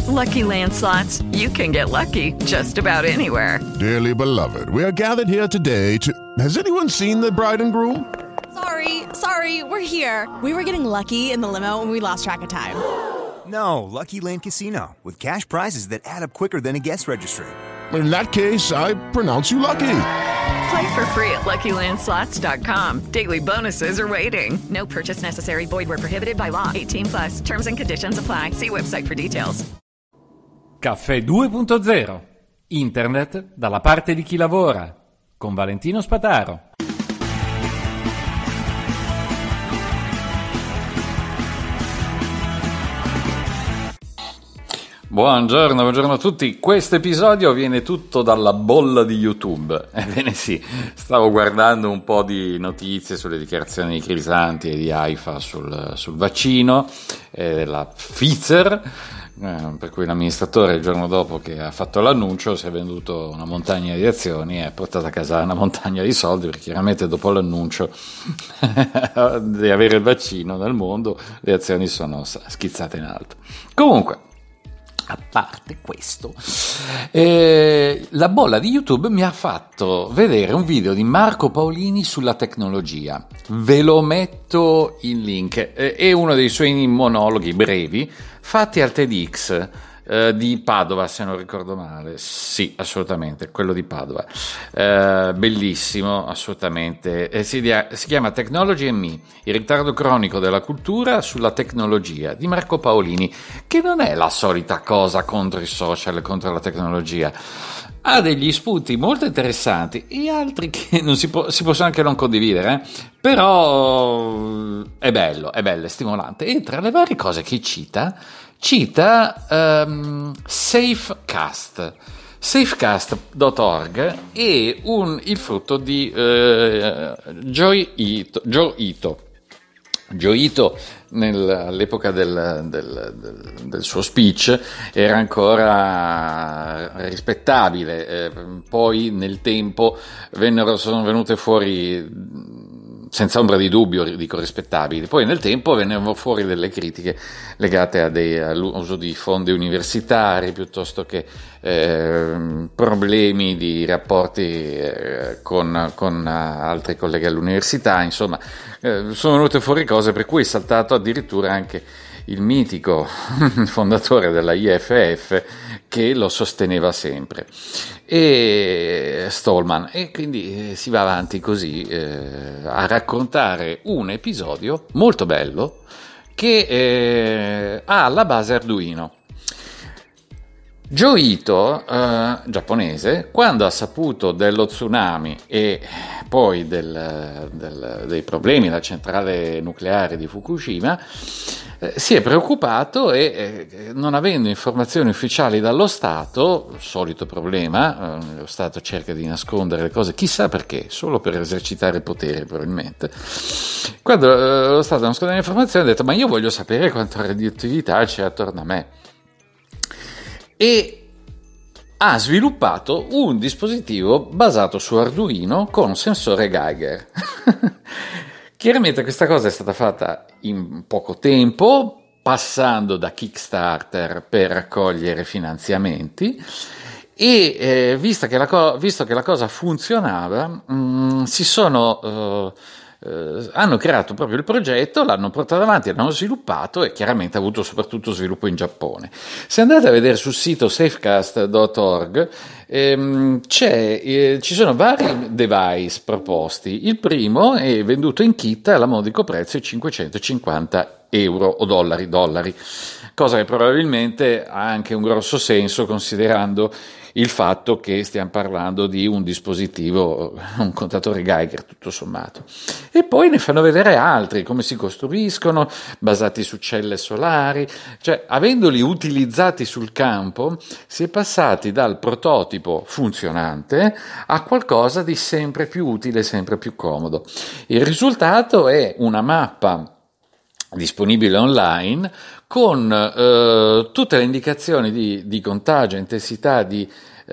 Lucky Land Slots, you can get lucky just about anywhere. Dearly beloved, we are gathered here today to... Has anyone seen the bride and groom? Sorry, we're here. We were getting lucky in the limo and we lost track of time. No, Lucky Land Casino, with cash prizes that add up quicker than a guest registry. In that case, I pronounce you lucky. Play for free at LuckyLandSlots.com. Daily bonuses are waiting. No purchase necessary. Void where prohibited by law. 18+. Terms and conditions apply. See website for details. Caffè 2.0. Internet dalla parte di chi lavora. Con Valentino Spataro. Buongiorno a tutti. Questo episodio viene tutto dalla bolla di YouTube. Ebbene sì, stavo guardando un po' di notizie sulle dichiarazioni di Crisanti e di AIFA sul vaccino della Pfizer, per cui l'amministratore il giorno dopo che ha fatto l'annuncio si è venduto una montagna di azioni e ha portato a casa una montagna di soldi, perché chiaramente dopo l'annuncio di avere il vaccino nel mondo le azioni sono schizzate in alto. Comunque, a parte questo, la bolla di YouTube mi ha fatto vedere un video di Marco Paolini sulla tecnologia. Ve lo metto in link. È uno dei suoi monologhi brevi fatti al TEDx di Padova, se non ricordo male. Sì, assolutamente, quello di Padova. Bellissimo, assolutamente. Si chiama Technology and Me, il ritardo cronico della cultura sulla tecnologia, di Marco Paolini, che non è la solita cosa contro i social e contro la tecnologia. Ha degli spunti molto interessanti e altri che non si possono anche non condividere, però è bello, è stimolante. E tra le varie cose che cita safecast.org e il frutto di Joe Ito. All'epoca del suo speech era ancora rispettabile, poi nel tempo sono venute fuori, senza ombra di dubbio, dico rispettabili, poi nel tempo vennero fuori delle critiche legate all'uso di fondi universitari, piuttosto che problemi di rapporti con altri colleghi all'università. Insomma, sono venute fuori cose per cui è saltato addirittura anche il mitico fondatore della IFF, che lo sosteneva sempre, e Stallman, e quindi si va avanti così a raccontare un episodio molto bello che ha alla base Arduino. Joe Ito, giapponese, quando ha saputo dello tsunami e poi dei problemi alla centrale nucleare di Fukushima, si è preoccupato e, non avendo informazioni ufficiali dallo Stato, solito problema, lo Stato cerca di nascondere le cose, chissà perché, solo per esercitare il potere probabilmente. Quando lo Stato nasconde le informazioni ha detto: ma io voglio sapere quanta radioattività c'è attorno a me. E ha sviluppato un dispositivo basato su Arduino con sensore Geiger. Chiaramente questa cosa è stata fatta in poco tempo, passando da Kickstarter per raccogliere finanziamenti, e visto che la cosa funzionava, hanno creato proprio il progetto, l'hanno portato avanti, l'hanno sviluppato e chiaramente ha avuto soprattutto sviluppo in Giappone. Se andate a vedere sul sito safecast.org ci sono vari device proposti. Il primo è venduto in kit alla modico prezzo di €550 o dollari, cosa che probabilmente ha anche un grosso senso considerando il fatto che stiamo parlando di un dispositivo, un contatore Geiger tutto sommato. E poi ne fanno vedere altri, come si costruiscono, basati su celle solari, cioè avendoli utilizzati sul campo si è passati dal prototipo funzionante a qualcosa di sempre più utile, sempre più comodo. Il risultato è una mappa disponibile online con tutte le indicazioni di contagio, intensità di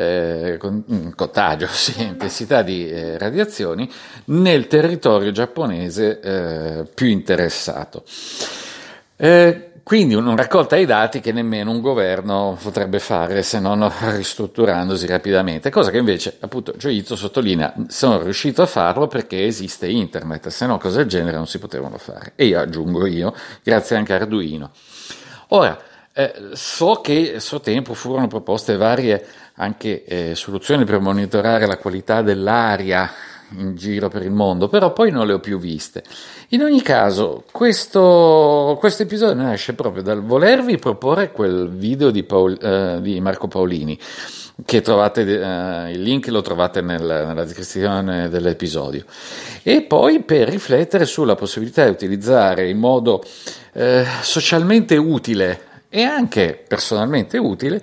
intensità di radiazioni nel territorio giapponese più interessato. Quindi una raccolta dei dati che nemmeno un governo potrebbe fare se non ristrutturandosi rapidamente, cosa che invece appunto Giuito sottolinea sono riuscito a farlo perché esiste internet, se no cose del genere non si potevano fare. E io aggiungo grazie anche a Arduino. Ora, so che a suo tempo furono proposte varie anche soluzioni per monitorare la qualità dell'aria in giro per il mondo, però poi non le ho più viste. In ogni caso, questo episodio nasce proprio dal volervi proporre quel video di Marco Paolini, che trovate, il link lo trovate nella descrizione dell'episodio, e poi per riflettere sulla possibilità di utilizzare in modo socialmente utile e anche personalmente utile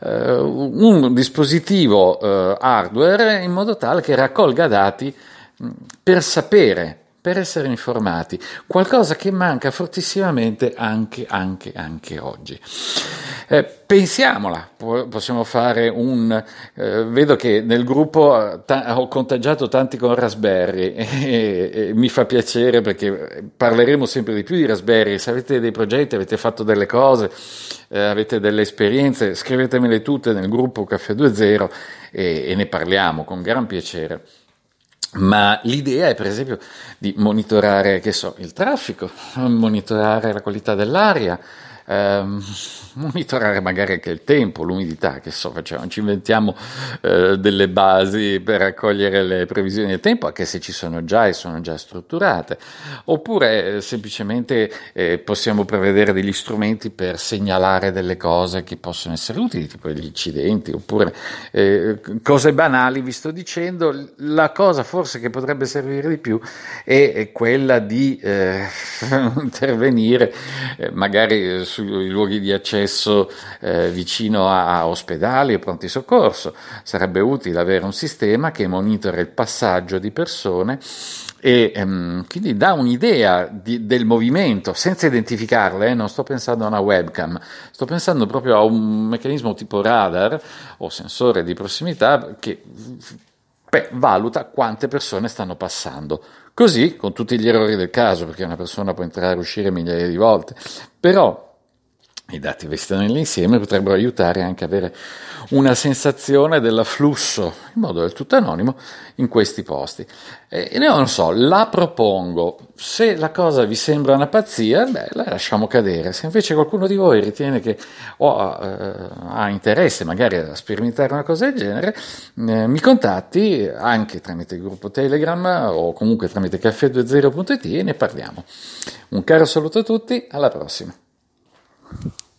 un dispositivo hardware in modo tale che raccolga dati per sapere, per essere informati, qualcosa che manca fortissimamente anche oggi. Pensiamola, possiamo fare vedo che nel gruppo ho contagiato tanti con Raspberry e mi fa piacere perché parleremo sempre di più di Raspberry. Se avete dei progetti, avete fatto delle cose, avete delle esperienze, scrivetemele tutte nel gruppo Caffè 2.0 e ne parliamo con gran piacere. Ma l'idea è per esempio di monitorare, il traffico, monitorare la qualità dell'aria, monitorare magari anche il tempo, l'umidità, ci inventiamo delle basi per raccogliere le previsioni del tempo, anche se ci sono già e sono già strutturate, oppure semplicemente possiamo prevedere degli strumenti per segnalare delle cose che possono essere utili, tipo gli incidenti, oppure cose banali, vi sto dicendo. La cosa forse che potrebbe servire di più è quella di intervenire magari sui luoghi di accesso vicino a ospedali e pronti soccorso. Sarebbe utile avere un sistema che monitora il passaggio di persone e quindi dà un'idea del movimento senza identificarle. Non sto pensando a una webcam, sto pensando proprio a un meccanismo tipo radar o sensore di prossimità che valuta quante persone stanno passando. Così, con tutti gli errori del caso, perché una persona può entrare e uscire migliaia di volte, però i dati visti nell'insieme potrebbero aiutare anche a avere una sensazione dell'afflusso in modo del tutto anonimo in questi posti. E non so, la propongo. Se la cosa vi sembra una pazzia, la lasciamo cadere. Se invece qualcuno di voi ritiene che ha interesse magari a sperimentare una cosa del genere, mi contatti anche tramite il gruppo Telegram o comunque tramite caffè20.it e ne parliamo. Un caro saluto a tutti, alla prossima.